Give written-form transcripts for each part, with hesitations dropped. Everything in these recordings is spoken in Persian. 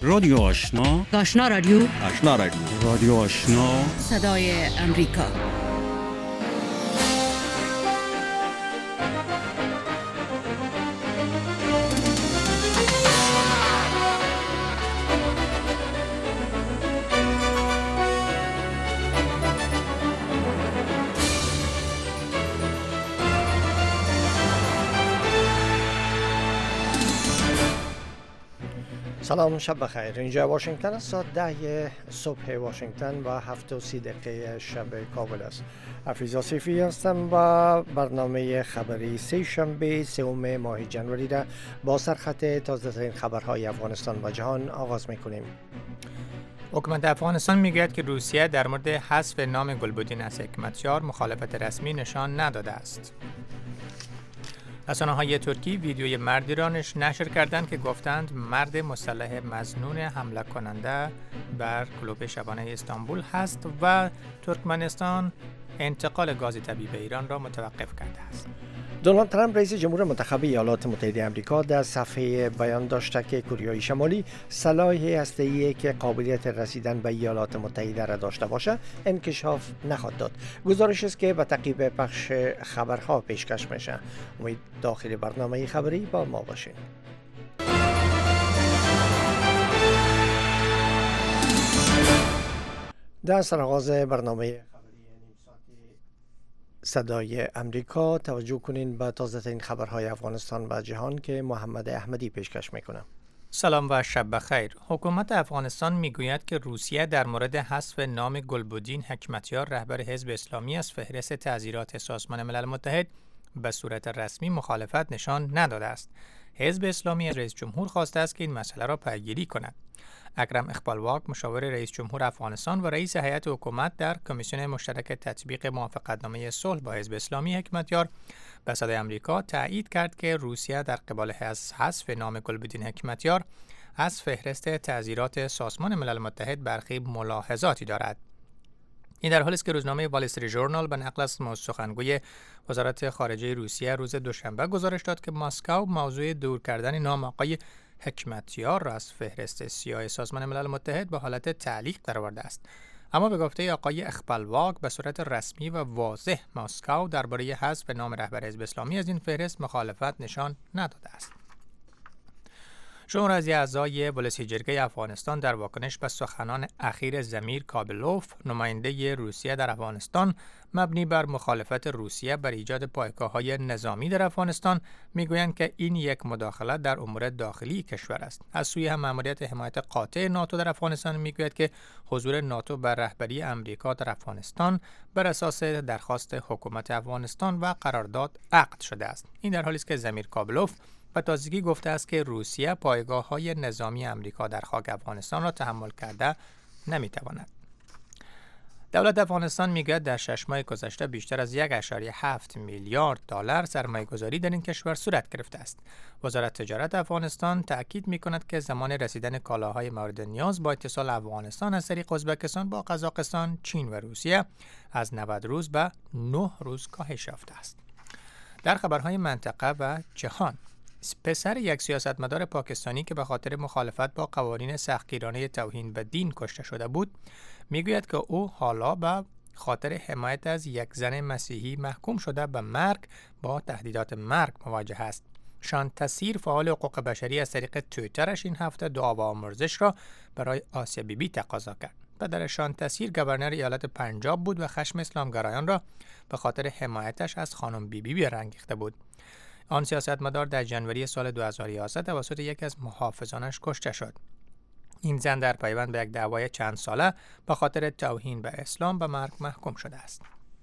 رادیو آشنا، آشنا رادیو، آشنا رادیو، رادیو آشنا، صدای امریکا. سلام، شب بخیر. اینجا واشنگتن است. ساعت 10 صبح واشنگتن و 7:30 شب کابل است. حفیظ آصفی هستم و برنامه خبری سه شنبه سوم ماه جنوری را با سرخط تازه ترین خبرهای افغانستان و جهان آغاز میکنیم. حکومت افغانستان میگوید که روسیه در مورد حذف نام گلبدین از حکمتیار مخالفت رسمی نشان نداده است. رسانه‌های ترکی ویدیوی مردی را نشر کردند که گفتند مرد مسلح مظنون حمله کننده بر کلوب شبانه استانبول هست و ترکمنستان انتقال گاز طبیعی به ایران را متوقف کرده است. دونالد ترامپ رئیس جمهور منتخب ایالات متحده آمریکا در صفحه بیان داشته که کره شمالی سلاح هسته‌ای که قابلیت رسیدن به ایالات متحده را داشته باشد انکشاف نخواهد داد. گزارش است که به تعقیب پخش خبرها پیشکش میشه. امید داخل برنامه خبری با ما باشید. در سرآغاز برنامه صدای امریکا توجه کنین به تازه ترین خبرهای افغانستان و جهان که محمد احمدی پیشکش میکنه. سلام و شب بخیر. حکومت افغانستان میگوید که روسیه در مورد حذف نام گلبدین حکمتیار رهبر حزب اسلامی از فهرست تعزیرات سازمان ملل متحد به صورت رسمی مخالفت نشان نداده است. حزب اسلامی از رئیس جمهور خواسته است که این مسئله را پیگیری کند. اکرم اقبالواک مشاور رئیس جمهور افغانستان و رئیس هیئت حکومت در کمیسیون مشترک تطبیق موافقتنامه صلح با حزب اسلامی حکمتیار به صدای آمریکا تایید کرد که روسیه در قبال حذف نام گلبدین حکمتیار از فهرست تعزیرات سازمان ملل متحد برخی ملاحظاتی دارد. این در حالی است که روزنامه وال استریت ژورنال به نقل از سخنگوی وزارت خارجه روسیه روز دوشنبه گزارش داد که مسکو موضوع دور کردن نام آقای حکمتیار را از فهرست سیاه سازمان ملل متحد به حالت تعلیق درآورده است. اما به گفته آقای اقبالواک به صورت رسمی و واضح مسکو درباره حذف نام رهبر حزب اسلامی از این فهرست مخالفت نشان نداده است. شماری از اعضای ولسی جرگه افغانستان در واکنش به سخنان اخیر زمیر کابلوف نماینده روسیه در افغانستان مبنی بر مخالفت روسیه بر ایجاد پایگاه‌های نظامی در افغانستان میگویند که این یک مداخله در امور داخلی کشور است. از سوی هم مأموریت حمایت قاطع ناتو در افغانستان میگوید که حضور ناتو بر رهبری امریکا در افغانستان بر اساس درخواست حکومت افغانستان و قرارداد عقد شده است. این در حالی است که زمیر کابلوف و تازگی گفته است که روسیه پایگاه‌های نظامی امریکا در خاک افغانستان را تحمل کرده نمی‌تواند. دولت افغانستان میگوید در 6 ماه گذشته بیشتر از 1.7 میلیارد دلار سرمایه‌گذاری در این کشور صورت گرفته است. وزارت تجارت افغانستان تأکید می‌کند که زمان رسیدن کالاهای مورد نیاز با اتصال افغانستان از طریق ازبکستان با قزاقستان، چین و روسیه از 90 روز به 9 روز کاهش یافته است. در خبرهای منطقه و جهان، پسر یک سیاستمدار پاکستانی که به خاطر مخالفت با قوانین سختگیرانه توهین به دین کشته شده بود، میگوید که او حالا به خاطر حمایت از یک زن مسیحی محکوم شده به مرگ با تهدیدات مرگ مواجه است. شان تسیر فعال حقوق بشری از طریق توییترش این هفته دعا و آمرزش را برای آسیا بیبی تقاضا کرد. پدر شان تسیر گورنر ایالت پنجاب بود و خشم اسلامگرایان را به خاطر حمایتش از خانم بیبی برانگیخته بود. آن سیاستمدار در ژانویه سال 2011 توسط یکی از محافظانش کشته شد. این زن در پیوند به یک دعوای چند ساله به خاطر توهین به اسلام به مرگ محکوم شده است.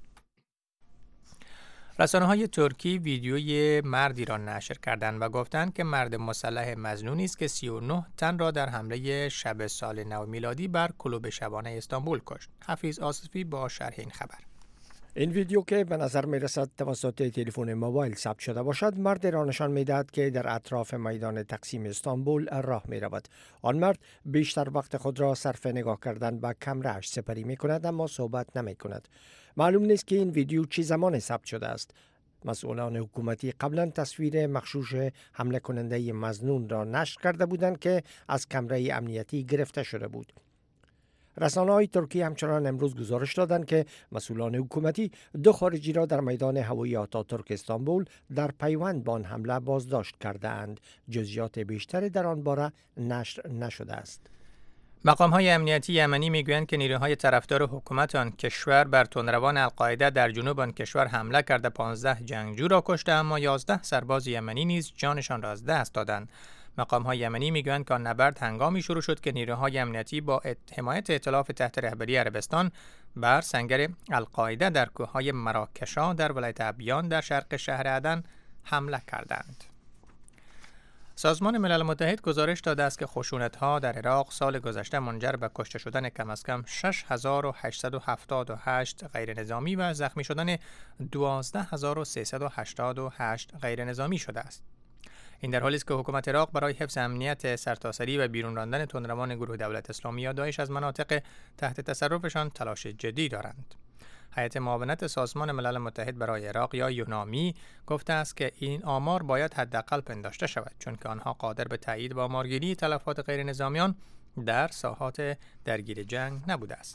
رسانه‌های ترکی ویدیوی مردی را نشر کردند و گفتند که مرد مسلح مظنونی است که 39 تن را در حمله شب سال نو میلادی بر کلوب شبانه استانبول کشت. حفیظ آصفی با شرح این خبر. این ویدیو که به نظر می رسد توسط تلفن موبایل ثبت شده باشد، مرد را نشان می دهد که در اطراف میدان تقسیم استانبول راه می رود. آن مرد بیشتر وقت خود را صرف نگاه کردن به کمره‌اش سپری می کند اما صحبت نمی کند. معلوم نیست که این ویدیو چه زمان ثبت شده است. مسئولان حکومتی قبلا تصویر مغشوش حمله کننده مظنون را نشر کرده بودند که از کمره امنیتی گرفته شده بود. رسانه‌های ترکی همچنان امروز گزارش دادند که مسئولان حکومتی 2 خارجی را در میدان هوایی آتاتورک استانبول در پیوند با آن حمله بازداشت کرده‌اند. جزئیات بیشتری در آن باره نشر نشده است. مقام‌های امنیتی یمنی میگویند که نیروهای طرفدار حکومت آن کشور بر تندروان القاعده در جنوب آن کشور حمله کرده 15 جنگجو را کشته، اما 11 سرباز یمنی نیز جانشان را از دست دادند. مقام‌های یمنی میگویند که نبرد هنگامی شروع شد که نیروهای امنیتی با حمایت ائتلاف تحت رهبری عربستان بر سنگر القاعده در کوههای مراکشا در ولایت ابیان در شرق شهر عدن حمله کردند. سازمان ملل متحد گزارش داده است که خشونت‌ها در عراق سال گذشته منجر به کشته شدن کم از کم 6878 غیر نظامی و زخمی شدن 12388 غیر نظامی شده است. این در حالی است که حکومت عراق برای حفظ امنیت سرتاسری و بیرون راندن تندروان گروه دولت اسلامی یا داعش از مناطق تحت تصرفشان تلاش جدی دارند. هیئت معاونت سازمان ملل متحد برای عراق یا یونامی گفته است که این آمار باید حداقل پنداشته شود، چون که آنها قادر به تایید و آمارگیری تلفات غیر نظامیان در ساحات درگیر جنگ نبوده است.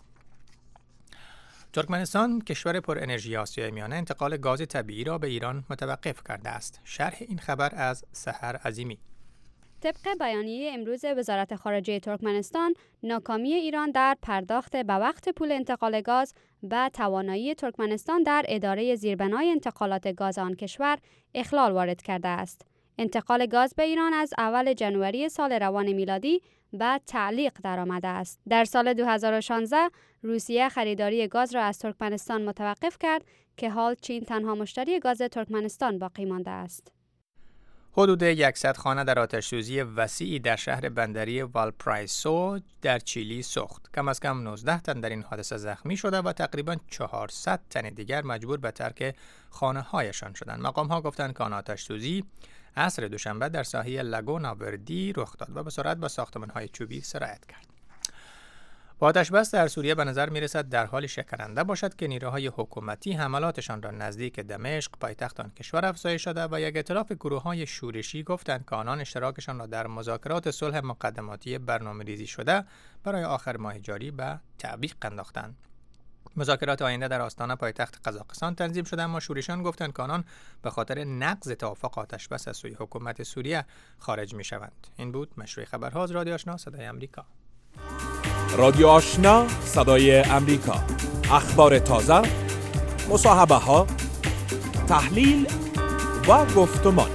ترکمنستان کشور پر انرژی آسیای میانه انتقال گاز طبیعی را به ایران متوقف کرده است. شرح این خبر از سحر عظیمی. طبق بیانیه امروز وزارت خارجه ترکمنستان، ناکامی ایران در پرداخت به وقت پول انتقال گاز به توانایی ترکمنستان در اداره زیربنای انتقالات گاز آن کشور اخلال وارد کرده است. انتقال گاز به ایران از اول ژانویه سال روان میلادی به تعلیق درآمده است. در سال 2016 روسیه خریداری گاز را از ترکمنستان متوقف کرد که حال چین تنها مشتری گاز ترکمنستان باقی مانده است. حدود 100 خانه در آتش‌سوزی وسیعی در شهر بندری والپرایسو در چیلی سوخت. کم از کم 19 تن در این حادثه زخمی شده و تقریباً 400 تن دیگر مجبور به ترک خانه‌هایشان شدند. مقام‌ها گفتند که آن آتش‌سوزی عصر دوشنبه در ساحل لاگونا وردی رخ داد و به سرعت به ساختمان‌های چوبی سرایت کرد. با آتش‌بس در سوریه به نظر می‌رسد در حال شکننده باشد که نیروهای حکومتی حملاتشان را نزدیک دمشق پایتخت آن کشور افزایش داده و یک ائتلاف گروه‌های شورشی گفتند که آنان اشتراکشان را در مذاکرات صلح مقدماتی برنامه‌ریزی شده برای آخر ماه جاری به تعویق انداختند. مذاکرات آینده در آستانه پایتخت قزاقستان تنظیم شده، اما شورشیان گفتند که آنان به خاطر نقض توافق آتش‌بس از سوی حکومت سوریه خارج می‌شوند. این بود مشروع خبرها از رادیو آشنا صدای آمریکا. رادیو آشنا صدای امریکا، اخبار تازه، مصاحبه‌ها، تحلیل و گفتمان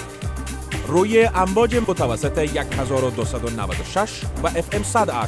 روی امواج متوسط 1296 و FM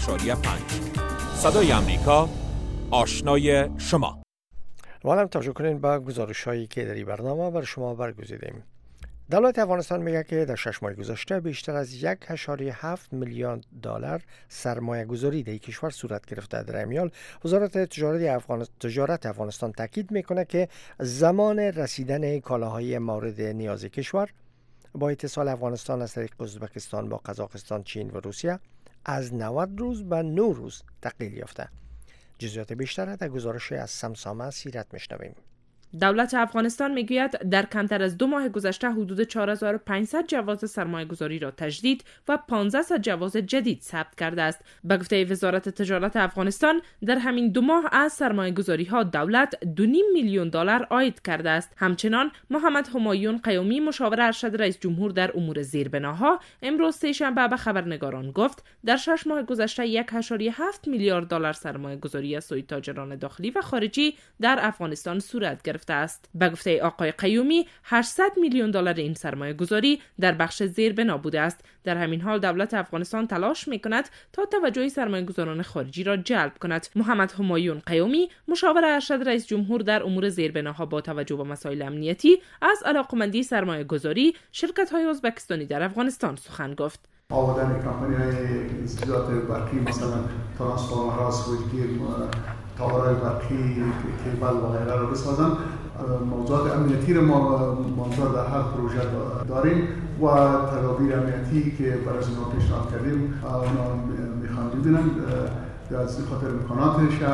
100.5 صدای امریکا، آشنای شما. حالا توجه کنین به گزارش‌هایی که در این برنامه بر شما برگزیدیم. دولت افغانستان میگه که در 6 ماه گذشته بیشتر از 1.7 میلیارد دلار سرمایه گذاری در کشور صورت گرفته. در این حال وزارت تجارت افغانستان تاکید میکنه که زمان رسیدن کالاهای مورد نیاز کشور با اتصال افغانستان از طریق ازبکستان با قزاقستان، چین و روسیه از 90 روز به 9 روز تقلیل یافته. جزئیات بیشتر در گزارش از سمسامه سیرت میشنویم. دولت افغانستان میگوید در کمتر از 2 ماه گذشته حدود 4500 جواز سرمایه گذاری را تجدید و 1500 جواز جدید ثبت کرده است. به گفته وزارت تجارت افغانستان در همین 2 ماه از سرمایه گذاری ها دولت 2.5 میلیون دلار عاید کرده است. همچنان محمد همایون قیومی مشاور ارشد رئیس جمهور در امور زیربناها امروز سه‌شنبه به خبرنگاران گفت در 6 ماه گذشته 1.7 میلیارد دلار سرمایه گذاری از سوی تاجران داخلی و خارجی در افغانستان صورت گرفته است. به گفته آقای قیومی 800 میلیون دلار این سرمایه گذاری در بخش زیربنا بوده است. در همین حال دولت افغانستان تلاش میکند تا توجه سرمایه گذاران خارجی را جلب کند. محمد همایون قیومی مشاور ارشد رئیس جمهور در امور زیربناها با توجه به مسائل امنیتی از علاقمندی سرمایه گذاری شرکت های ازبکستانی در افغانستان سخن گفت. آمدن کمپانی های تجهیزات برقی مثلا ترانسفورمرها، سویچگیر، تاورهای برقی، کیبل و غیره را بسازن. موضوعات امنیتی را ما منظور در هر پروژه داریم و تدابیر امنیتی که برای ما پیشنهاد کردیم اونا میخوان ببینن از خاطر امکانات شهر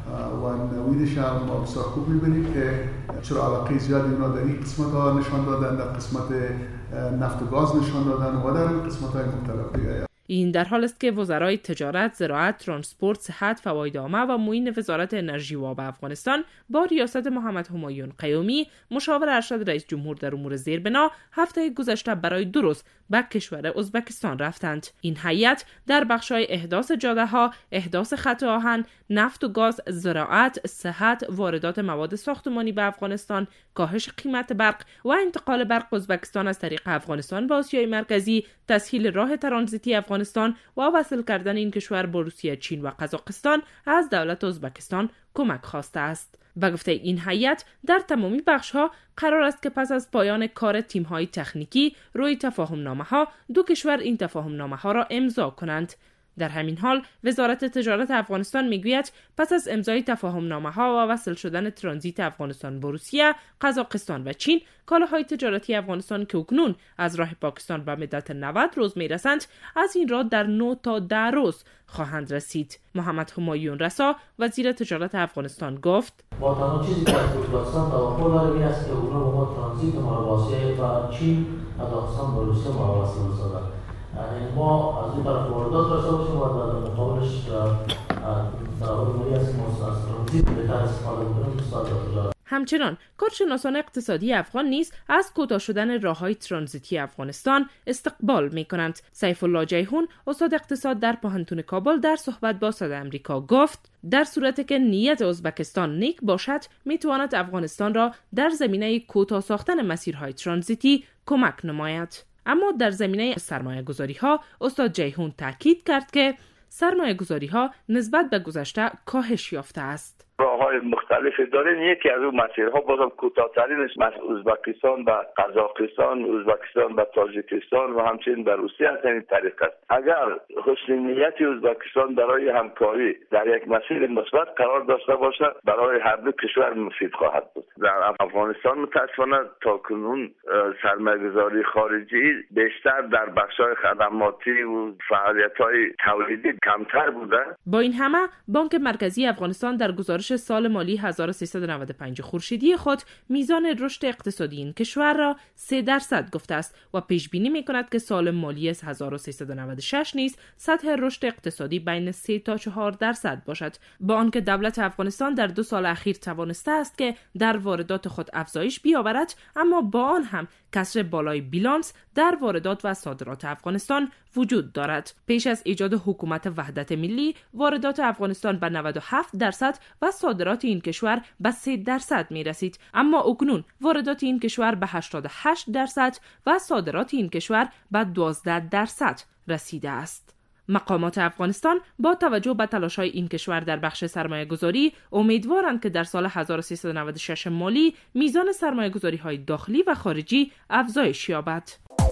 و نویدش هم بسیار خوب می‌بینیم که چرا علاقه زیادی اینا در این قسمت ها نشان دادن، در قسمت نفت و گاز نشان دادن و در قسمت‌های مختلف دیگه. این در حال است که وزرای تجارت، زراعت، ترانسپورت، صحت، فواید عامه و معین وزارت انرژی و آب افغانستان با ریاست محمد همایون قیومی، مشاور ارشد رئیس جمهور در امور زیربنا، هفته گذشته برای 2 روز به کشور ازبکستان رفتند. این هیئت در بخش‌های احداث جاده‌ها، احداث خط آهن، نفت و گاز، زراعت، صحت، واردات مواد ساختمانی به افغانستان، کاهش قیمت برق و انتقال برق ازبکستان از طریق افغانستان به آسیای مرکزی، تسهیل راه ترانزیتی افغانستان و وصل کردن این کشور با روسیه، چین و قزاقستان از دولت ازبکستان کمک خواسته است. به گفته این هیئت در تمامی بخش‌ها قرار است که پس از پایان کار تیم‌های تکنیکی روی تفاهم‌نامه‌ها 2 کشور این تفاهم‌نامه‌ها را امضا کنند. در همین حال وزارت تجارت افغانستان میگوید پس از امضای تفاهم‌نامه‌ها و وصل شدن ترانزیت افغانستان با روسیه، قزاقستان و چین، کالاهای تجارتی افغانستان که اکنون از راه پاکستان به مدت 90 روز میرسند، از این راه در 9 تا 10 روز خواهند رسید. محمد همایون رسا، وزیر تجارت افغانستان گفت: با تنها چیزی که از ازبکستان توقع داریم این است که اونها با ما ترانزیت ما را با چین، قزاقستان و روسیه ما وصل بسازند. یعنی ما از این طرف واردات داشته باشیم و در مقابلش در حال موری است که ما از ترانزیت بهتر استفاده بکنیم. همچنان کارشناسان اقتصادی افغان نیز از کوتاه شدن راه‌های ترانزیتی افغانستان استقبال می‌کنند. سیف الله جیهون، استاد اقتصاد در پوهنتون کابل، در صحبت با صدای آمریکا گفت در صورتی که نیت ازبکستان نیک باشد، می‌تواند افغانستان را در زمینه کوتاه ساختن مسیرهای ترانزیتی کمک نماید. اما در زمینه سرمایه‌گذاری‌ها استاد جیهون تاکید کرد که سرمایه‌گذاری‌ها نسبت به گذشته کاهش یافته است. راه‌های مختلفی داریم. یکی از اون مسیرها بازم کوتاه‌ترینش ازبکستان و قزاقستان، ازبکستان و تاجیکستان و همچنین به روسیه از این طریق است. اگر حسن نیت ازبکستان برای همکاری در یک مسیر مثبت قرار داشته باشد، برای هر دو کشور مفید خواهد بود. در افغانستان متأسفانه تاکنون سرمایه‌گذاری خارجی بیشتر در بخش‌های خدماتی و فعالیت‌های تولیدی کمتر بوده. با این همه بانک مرکزی افغانستان در گزارش سال مالی 1395 خورشیدی خود میزان رشد اقتصادی این کشور را 3% گفته است و پیش بینی می‌کند که سال مالی 1396 نیز سطح رشد اقتصادی بین 3 تا 4% باشد. با آنکه دولت افغانستان در 2 سال اخیر توانسته است که در واردات خود افزایش بیاورد، اما با آن هم کسر بالای بیلانس در واردات و صادرات افغانستان وجود دارد. پیش از ایجاد حکومت وحدت ملی، واردات افغانستان به 97% و صادرات این کشور به 3% می رسید، اما اکنون واردات این کشور به 88% و صادرات این کشور به 12% رسیده است. مقامات افغانستان با توجه به تلاش‌های این کشور در بخش سرمایه‌گذاری امیدوارند که در سال 1396 مالی میزان سرمایه‌گذاری‌های داخلی و خارجی افزایش یابد.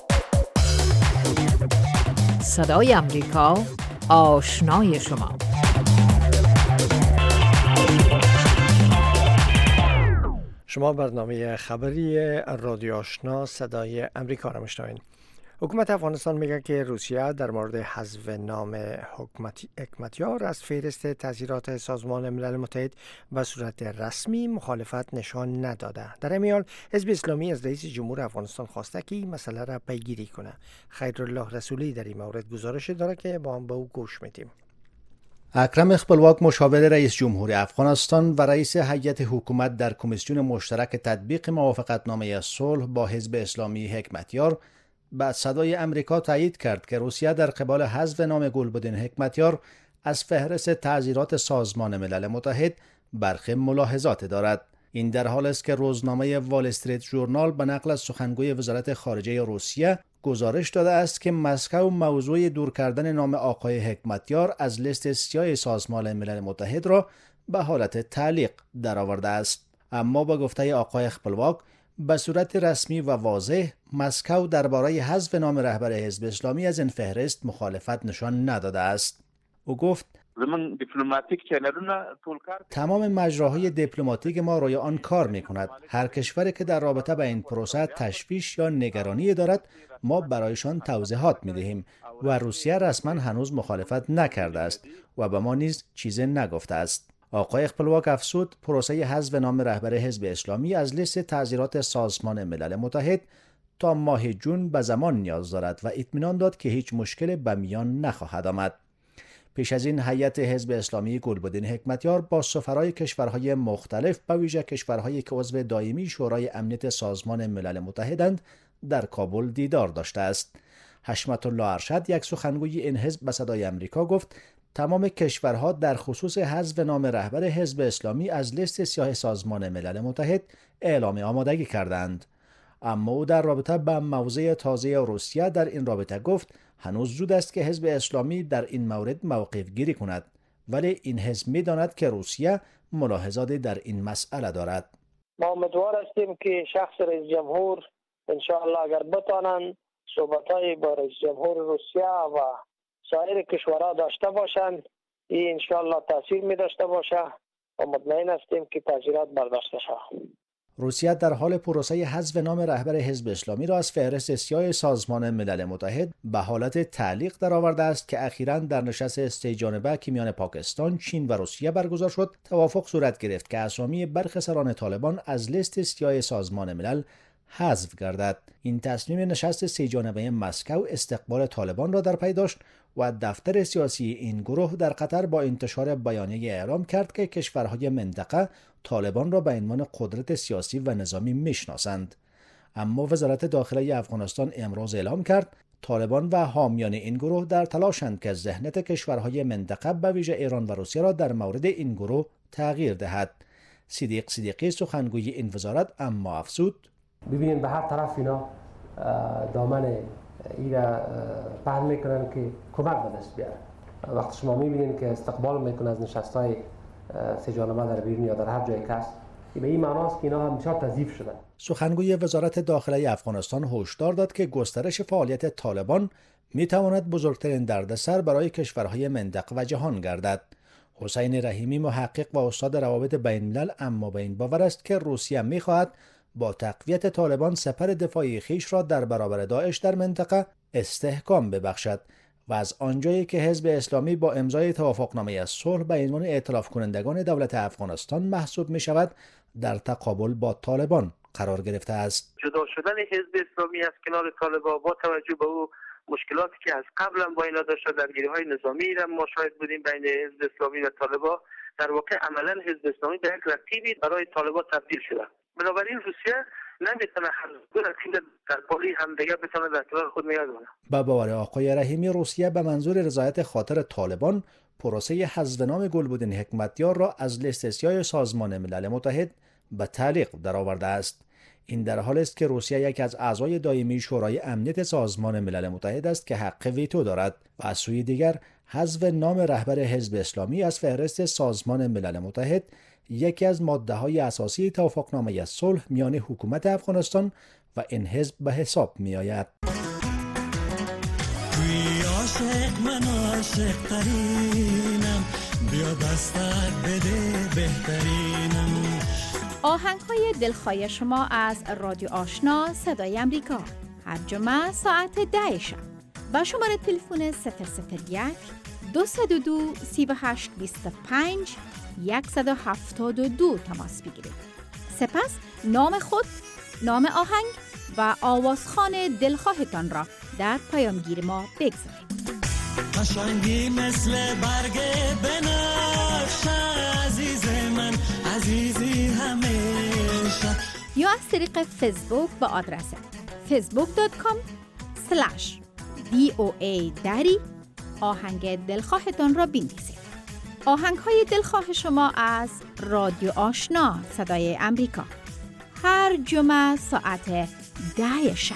صدای آمریکا، آشنای شما. شما برنامه خبری رادیو آشنا صدای آمریکا را میشنوید. حکومت افغانستان میگه که روسیه در مورد حذف نام حکمتیار از فهرست تظاهرات سازمان ملل متحد به صورت رسمی مخالفت نشان نداده. در این حال حزب اسلامی از رئیس جمهور افغانستان خواسته که این مسئله را پیگیری کنه. خیرالله رسولی در این مورد گزارش داره که با هم به او گوش میدیم. اکرم خپلواک، مشاور رئیس جمهور افغانستان و رئیس هیئت حکومت در کمیسیون مشترک تطبیق موافقتنامه صلح با حزب اسلامی حکمتیار، بعد صدای آمریکا تایید کرد که روسیه در قبال حذف نام گلبدین حکمتیار از فهرست تعزیرات سازمان ملل متحد برخی ملاحظات دارد. این در حال است که روزنامه وال استریت ژورنال به نقل از سخنگوی وزارت خارجه روسیه گزارش داده است که مسکو موضوع دور کردن نام آقای حکمتیار از لیست سیاه سازمان ملل متحد را به حالت تعلیق درآورده است. اما با گفته آقای خپلواک، به صورت رسمی و واضح مسکو درباره حذف نام رهبر حزب اسلامی از این فهرست مخالفت نشان نداده است. او گفت تمام مجراهای دیپلماتیک ما روی آن کار می‌کند. هر کشوری که در رابطه با این پروسه تشویش یا نگرانی دارد، ما برایشان توضیحات می‌دهیم و روسیه رسما هنوز مخالفت نکرده است و به ما نیز چیزی نگفته است. آقای خپلواک افزود پروسه حذف نام رهبر حزب اسلامی از لیست تعزیرات سازمان ملل متحد تا ماه جون به زمان نیاز دارد و اطمینان داد که هیچ مشکل به میان نخواهد آمد. پیش از این هیئت حزب اسلامی گلبدین حکمتیار با سفرای کشورهای مختلف به ویژه کشورهایی که عضو دائمی شورای امنیت سازمان ملل متحدند در کابل دیدار داشته است. حشمت الله ارشد یک سخنگوی این حزب به صدای آمریکا گفت تمام کشورها در خصوص حذف نام رهبر حزب اسلامی از لیست سیاه سازمان ملل متحد اعلام آمادگی کردند. اما او در رابطه با موضع تازه روسیه در این رابطه گفت هنوز زود است که حزب اسلامی در این مورد موقف گیری کند، ولی این حزب می‌داند که روسیه ملاحظاتی در این مسئله دارد. ما امیدوار هستیم که شخص رئیس جمهور انشاءالله اگر بتانند صحبت‌های با رئیس جمهور روسیه و سایر کشورها داشته باشند، این انشاءالله تاثیر می داشته باشه و مطمئن هستیم که تاثیرات برداشته شود. روسیه در حال پروسه حذف نام رهبر حزب اسلامی را از فهرست سیاه سازمان ملل متحد به حالت تعلیق درآورده است که اخیراً در نشست 3 جانبه که میان پاکستان، چین و روسیه برگزار شد، توافق صورت گرفت که اسامی برخی سران طالبان از لیست سیاه سازمان ملل حذف گردد. این تصمیم نشست 3 جانبه مسکو استقبال طالبان را در پی داشت و دفتر سیاسی این گروه در قطر با انتشار بیانیه اعلام کرد که کشورهای منطقه طالبان را به عنوان قدرت سیاسی و نظامی میشناسند. اما وزارت داخلی افغانستان امروز اعلام کرد طالبان و حامیان این گروه در تلاشند که ذهنیت کشورهای منطقه به ویژه ایران و روسیه را در مورد این گروه تغییر دهد. صدیق صدیقی سخنگوی این وزارت اما افزود ببینید به هر طرف اینا دامن اینا پهن میکنن که کمک به دست بیارن. وقتی شما میبینید که استقبال میکنه از نشستهای 3 جانبه در بیرون یا در هر جای کس، به این معناست که اینا هم بسیار تضعیف شدن. سخنگوی وزارت داخلی افغانستان هشدار داد که گسترش فعالیت طالبان میتواند بزرگترین دردسر برای کشورهای منطقه و جهان گردد. حسین رحیمی محقق و استاد روابط بین الملل اما به این باور است که روسیه میخواهد با تقویت طالبان سپر دفاعی خیش را در برابر داعش در منطقه استحکام ببخشد و از آنجایی که حزب اسلامی با امضای توافقنامه صلح به عنوان ائتلاف کنندگان دولت افغانستان محسوب می شود در تقابل با طالبان قرار گرفته است. جدا شدن حزب اسلامی از کنار طالبان با توجه به او مشکلاتی که از قبل هم با اینا داشته، درگیری‌های نظامی را ما شاهد بودیم بین حزب اسلامی و طالبان، در واقع عملاً حزب اسلامی به یک رقیبی برای طالبان تبدیل شده. بنابراین روسیه نمیتونه هر دو رقیب در پالی همدیگه بتونه در کنار خود نگه داره. با باور آقای رحیمی روسیه به منظور رضایت خاطر طالبان پروسه حذف نام گلبدین حکمتیار را از لیست سیاه سازمان ملل متحد به تعلیق درآورده است. این در حالی است که روسیه یکی از اعضای دائمی شورای امنیت سازمان ملل متحد است که حق ویتو دارد و از سوی دیگر حذف نام رهبر حزب اسلامی از فهرست سازمان ملل متحد یکی از ماده‌های اساسی توافقنامه صلح میان حکومت افغانستان و این حزب به حساب می‌آید. آهنگ‌های دلخواه شما از رادیو آشنا صدای امریکا هر جمعه ساعت 10 شب با شماره تلفن 001 202 3825 172 تماس بگیرید. سپس نام خود، نام آهنگ و آوازخوان دلخواهتان را در پیامگیر ما بگذارید. قشنگی مثل برگ بنفشه عزیز من، عزیزی همیشه. یا از طریق فیسبوک با آدرس facebook.com/VOA آهنگ دلخواهتان را بنویسید. آهنگ‌های دلخواه شما از رادیو آشنا صدای امریکا هر جمعه ساعت 10 شب.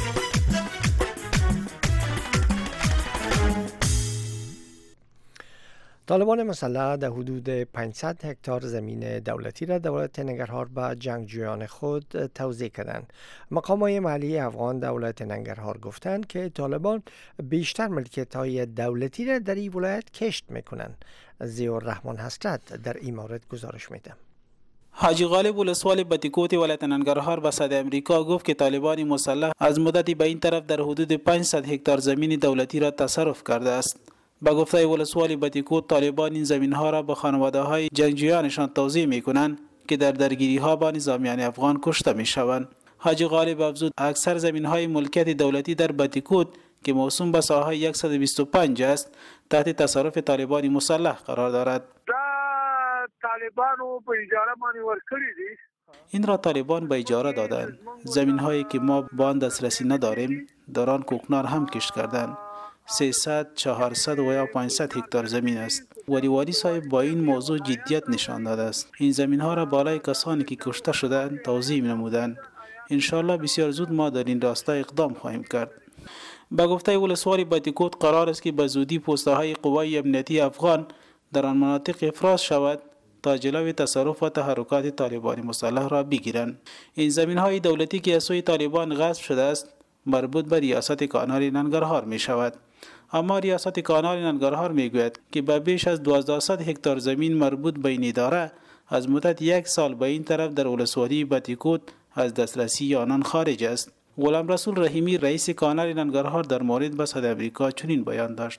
طالبان مسلح در حدود 500 هکتار زمین دولتی را در ولایت ننگرهار به جنگجویان خود توزیع کردند. مقامات محلی افغان در ولایت ننگرهار گفتند که طالبان بیشتر ملکیت‌های دولتی را در این ولایت کشت می‌کنند. ضیاءالرحمن حسرت در این مورد گزارش می‌دهد. حاجی غالب ولسوال بتیکوت ولایت ننگرهار به صدای امریکا گفت که طالبان مسلح از مدتی به این طرف در حدود 500 هکتار زمین دولتی را تصرف کرده است. با گفته ولسوالی بتیکوت، طالبان این زمین‌ها را به خانواده‌های جنگجویانشان توزیع می‌کنند که در درگیری‌ها با نظامیان افغان کشته می‌شوند. حاجی غالب افزود اکثر زمین‌های ملکیت دولتی در بتیکوت که موسوم به ساحه 125 است تحت تصرف طالبان مسلح قرار دارد. طالبانو په اجاره باندې ورکړي دي. این را طالبان به اجاره دادند. زمین‌هایی که ما با آن دسترسی نداریم در آن کوکنار هم کشت کردند. 300، 400 و یا 500 هکتار زمین است. والی صاحب با این موضوع جدیت نشان داده است. این زمین‌ها را بالای کسانی که کشته شدند توضیح نمودند. ان شاءالله بسیار زود ما در این راستا اقدام خواهیم کرد. با گفته ولسوالی بتیکوت قرار است که به زودی پست‌های قوای امنیتی افغان در آن مناطق افراز شود تا جلوی تصرف و تحرکات طالبان مسلح را بگیرند. این زمین‌های دولتی که از سوی طالبان غصب شده است مربوط به ریاست کانال ننگرهار می شود. اما ریاست کانال ننگرهار می گوید که به بیش از 1200 هکتار زمین مربوط به این اداره از مدت 1 سال به این طرف در ولسوالی بتیکوت از دسترسی آنان خارج است. غلام رسول رحیمی رئیس کانال ننگرهار در مورد به صدای امریکا چنین بیان داشت.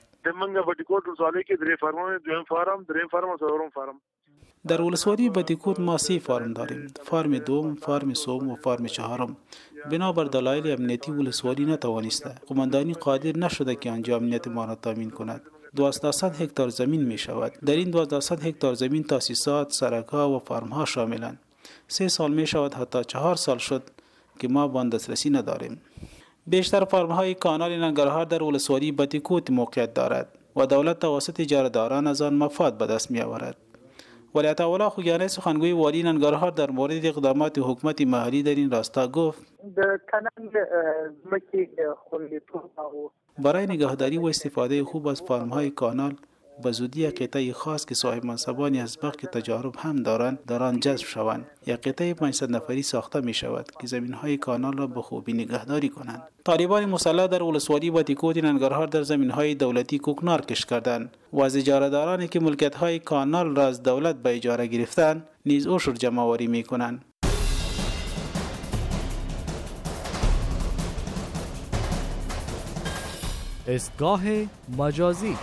در ولسوالی بتیکوت ما 3 فارم داریم. فارم دوم، فارم سوم و فارم چهارم. بنابر دلایل امنیتی ولسوالی نتوانسته. قماندانی قادر نشده که آنجا امنیت ما را تامین کند. 1200 هکتار زمین می شود. در این 1200 هکتار زمین تاسیسات، سرک‌ها و فارم‌ها شاملند. 3 سال می شود حتی 4 سال شد که ما به آن دسترسی نداریم. بیشتر فارم‌های کانال ننگرهار در ولسوالی بتیکوت موقعیت دارد و دولت توسط اجاره‌داران از آن مفاد به دست می‌آورد. ولایت اولا خوگیانی سخنگوی والی ننگرهار در مورد اقدامات حکومت محلی در این راستا گفت برای نگهداری و استفاده خوب از فارم‌های کانال به زودی قطعه خاص که صاحب منصبانی از بخش تجارب هم دارند در آن جذب شوند. یک قطعه 500 نفری ساخته می شود که زمین‌های کانال را به خوبی نگهداری کنند. طالبان مسلح در ولسوالی بتیکوت ننگرهار در زمین‌های دولتی کوکنار کشت کردند و از اجاره‌دارانی که ملکیت‌های کانال را از دولت به اجاره گرفتند نیز عشر جمع‌آوری می‌کنند. استگاه مجازی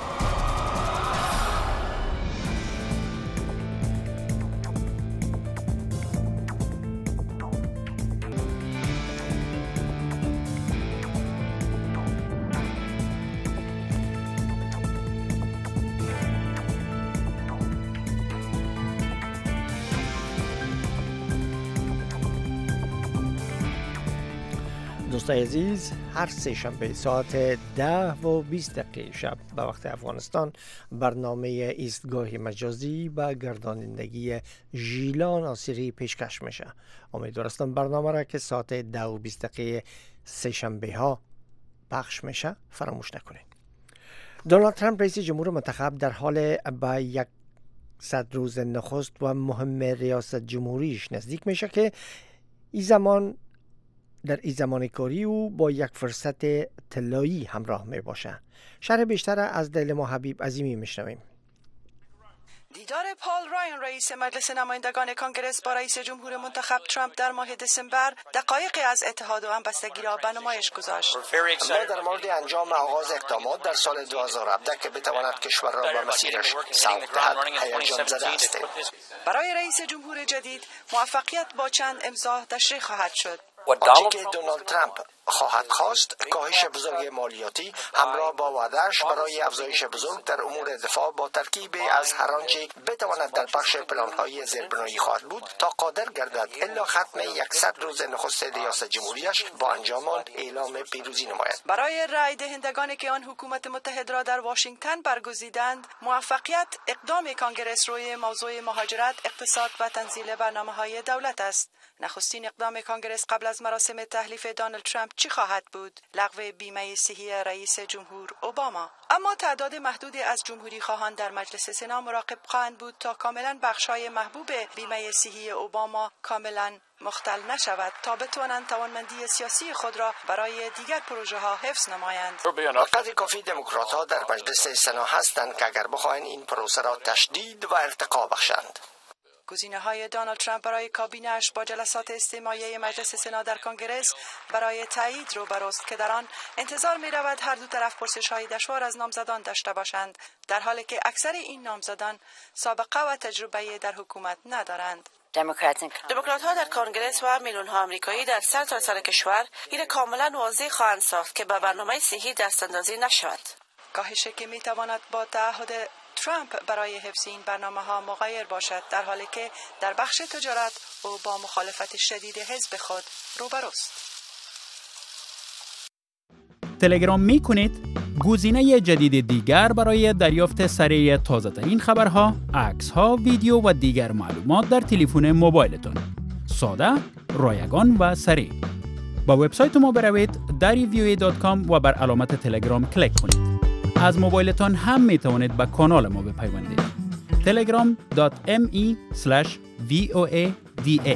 دوستای عزیز، هر سه شنبه ساعت 10:20 شب به وقت افغانستان برنامه ایستگاه مجازی به گردانندگی ژیلا ناصری پیشکش میشه. امیدوار هستم برنامه را که ساعت 10:20 سه شنبه ها پخش میشه فراموش نکنید. دونالد ترامپ رئیس جمهور منتخب در حال به 100 روز نخست و مهم ریاست جمهوریش نزدیک میشه که در این زمان کاری او با یک فرصت طلایی همراه می باشه. شرح بیشتر از دل ما حبیب عظیمی میشنویم. دیدار پال رایان رئیس مجلس نمایندگان کانگرس با رئیس جمهور منتخب ترامپ در ماه دسامبر دقایقی از اتحاد و همبستگی را به نمایش گذاشت. ما در مورد انجام آغاز اقدامات در سال 2017 که بتواند کشور را به مسیرش سوق دهد هیجان زده هستیم. برای رئیس جمهور جدید موفقیت با چند امضا تشریح خواهد شد. آنچه که دونالد ترامپ خواهد خواست کاهش بزرگ مالیاتی همراه با وعده‌اش برای افزایش بزرگ در امور دفاع با ترکیب از هر آنچه بتواند در بخش پلان‌های زیربنایی خواهد بود تا قادر گردد الا ختم 100 روز نخست ریاست جمهوریش با انجام آن اعلام پیروزی نماید. برای رای دهندگانی که آن حکومت متحد را در واشنگتن برگزیدند موفقیت اقدام کانگرس روی موضوع مهاجرت، اقتصاد و تنزیل برنامه‌های دولت است. نخستین اقدام کانگرس قبل از مراسم تحلیف دونالد ترامپ چی خواهد بود؟ لغو بیمه صحی رئیس جمهور اوباما. اما تعداد محدودی از جمهوری خواهان در مجلس سنا مراقب خواهند بود تا کاملا بخش‌های محبوب بیمه صحی اوباما کاملا مختل نشود تا بتوانند توانمندی سیاسی خود را برای دیگر پروژه ها حفظ نمایند. قدر کافی دموکرات‌ها در مجلس سنا هستند که اگر بخواهند این پروسه را تشدید و ارتقا بخشند. گزینه‌های دونالد ترامپ برای کابینه‌اش با جلسات استماعی مجلس سنا در کنگره برای تایید روبروست که در آن انتظار می‌رود هر دو طرف پرسش‌های دشوار از نامزدان داشته باشند، در حالی که اکثر این نامزدان سابقه و تجربه در حکومت ندارند. دموکرات‌ها در کنگره و میلیون‌ها آمریکایی در سرتاسر کشور این کاملا واضح خواهند ساخت که به برنامه صحی دستاندازی نشود. کاهشی که می‌تواند با تعهد ترامپ برای حفظ این برنامه‌ها مغایر باشد، در حالی که در بخش تجارت او با مخالفت شدید حزب خود روبروست. تلگرام می‌کنید گزینه جدید دیگر برای دریافت سریع تازه‌ترین خبرها، عکس‌ها، ویدیو و دیگر معلومات در تلفن موبایلتان. ساده، رایگان و سریع. با وبسایت ما بروید darivoa.com و بر علامت تلگرام کلیک کنید. از موبایلتان هم می توانید به کانال ما بپیوندید. telegram.me/voada.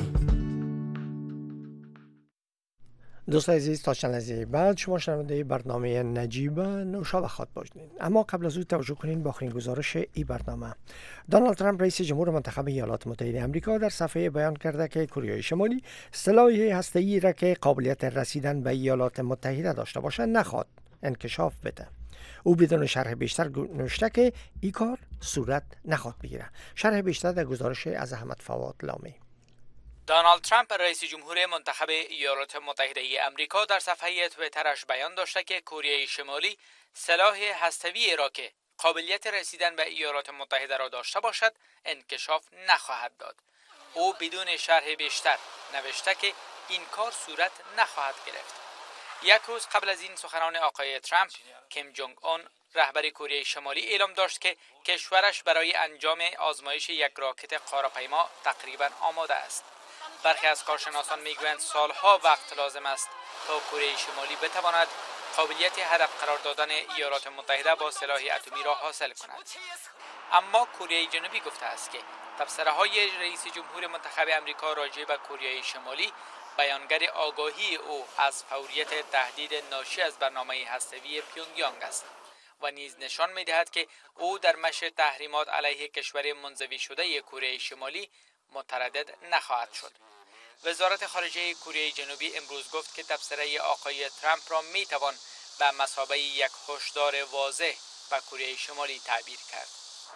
دوست عزیز، تا چند لحظه بعد شما شنونده برنامه نجیب نوشابه خواد باشید. اما قبل از او توجه کنین با آخرین گزارش این برنامه. دونالد ترامپ رئیس جمهور منتخب ایالات متحده آمریکا در صفحه بیان کرده که کره شمالی سلاح هسته‌ای را که قابلیت رسیدن به ایالات متحده داشته باشد نخواد انکشاف بده. او بدون شرح بیشتر نوشته که این کار صورت نخواهد بگیره. شرح بیشتر در گزارش از احمد فواد لامی. دونالد ترامپ رئیس جمهور منتخب ایالات متحده آمریکا در صفحه توییترش بیان داشته که کره شمالی سلاح هسته‌ای را که قابلیت رسیدن به ایالات متحده را داشته باشد انکشاف نخواهد داد. او بدون شرح بیشتر نوشته که این کار صورت نخواهد گرفت. یک روز قبل از این سخنان آقای ترامپ، کیم جونگ اون رهبر کره شمالی اعلام داشت که کشورش برای انجام آزمایش یک راکت قاره‌پیما تقریبا آماده است. برخی از کارشناسان میگویند سالها وقت لازم است تا کره شمالی بتواند قابلیت هدف قرار دادن ایالات متحده با سلاح اتمی را حاصل کند. اما کره جنوبی گفته است که تبصره‌های رئیس جمهور منتخب آمریکا راجع به کره شمالی بیانگر آگاهی او از فوریت تهدید ناشی از برنامه هسته‌ای پیونگیانگ است و نیز نشان می‌دهد که او در مشی تحریمات علیه کشور منزوی شده کره شمالی متردد نخواهد شد. وزارت خارجه کره جنوبی امروز گفت که تبصره آقای ترامپ را میتوان به مثابه یک هشدار واضح به کره شمالی تعبیر کرد.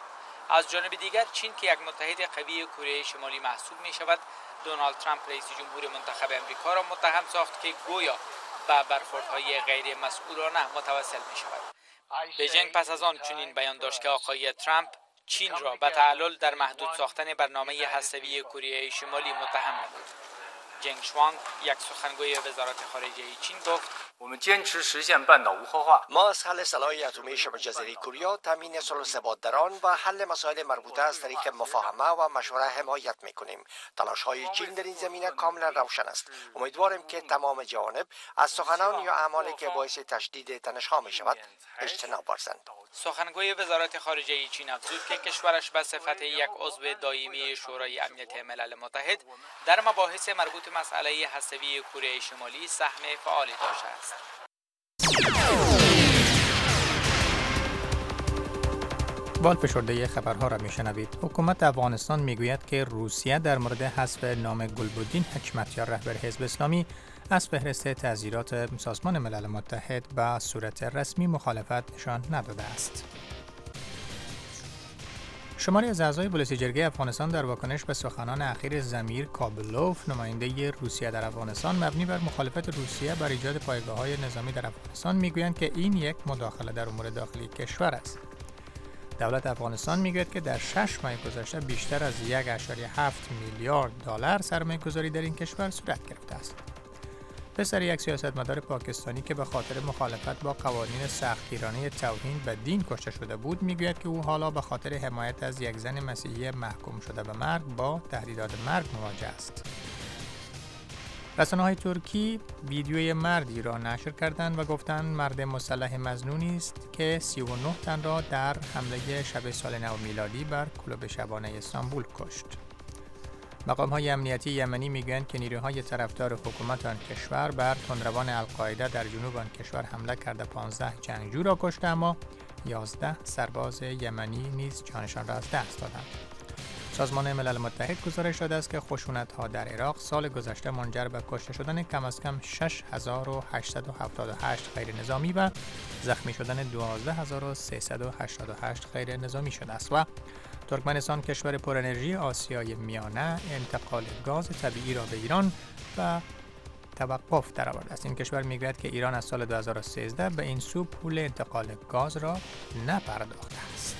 از جانب دیگر چین که یک متحد قوی کره شمالی محسوب می شود، دونالد ترامپ رئیس جمهور منتخب آمریکا را متهم ساخت که گویا به برخوردهای غیر مسئولانه متوسل می شود. بیجینگ پس از آن چنین بیان داشت که آقای ترامپ چین را به تعلل در محدود ساختن برنامه هسته‌ای کره شمالی متهم نمود. جنگ شوانگ، یک سخنگوی وزارت خارجه چین گفت: ما از حل سلاح اتمی شبه جزیره کره، تامین صلح و ثبات در آن و حل مسائل مربوطه از طریق مفاهمه و مشوره حمایت میکنیم. تلاش‌های چین در این زمینه کاملا روشن است. امیدواریم که تمام جوانب از سخنان یا اعمالی که باعث تشدید تنش‌ها میشود اجتناب ورزند. سخنگوی وزارت خارجه چین افزود که کشورش به صفت یک عضو دائمی شورای امنیت ملل متحد در مباحث مربوط به مسئله هسته‌ای کره شمالی سهم فعالی داشته است. بال فشرده خبرها را میشنوید. حکومت افغانستان میگوید که روسیه در مورد حذف نام گلبدین حکمتیار رهبر حزب اسلامی از فهرست تعزیرات سازمان ملل متحد به صورت رسمی مخالفت نشان نداده است. شماری از اعضای بلوک جرگه افغانستان در واکنش به سخنان اخیر زمیر کابلوف، نماینده روسیه در افغانستان، مبنی بر مخالفت روسیه بر ایجاد پایگاه‌های نظامی در افغانستان میگویند که این یک مداخله در امور داخلی کشور است. دولت افغانستان میگوید که در 6 ماه گذشته بیشتر از 1.7 میلیارد دلار سرمایه‌گذاری در این کشور صورت گرفته است. پسر یک سیاستمدار پاکستانی که به خاطر مخالفت با قوانین سختگیرانه توهین به دین کشته شده بود میگوید که او حالا به خاطر حمایت از یک زن مسیحی محکوم شده به مرگ با تهدیدات مرگ مواجه است. رسانه‌های ترکی ویدیوی مردی را نشر کردند و گفتند مرد مسلح مظنونی است که 39 تن را در حمله شب سال نو میلادی بر کلوب شبانه استانبول کشت. مقام‌های امنیتی یمنی میگویند که نیروهای طرفدار حکومت آن کشور بر تندروان القاعده در جنوب آن کشور حمله کرده 15 جنگجو را کشته، اما 11 سرباز یمنی نیز جانشان را از دست دادند. سازمان ملل متحد گزارش داده است که خشونت‌ها در عراق سال گذشته منجر به کشته شدن کم از کم 6878 غیر نظامی و زخمی شدن 12388 غیر نظامی شده است و ترکمنستان کشور پر انرژی آسیای میانه انتقال گاز طبیعی را به ایران و توقف درآورده است. این کشور می‌گوید که ایران از سال 2013 به این سو پول انتقال گاز را نپرداخته است.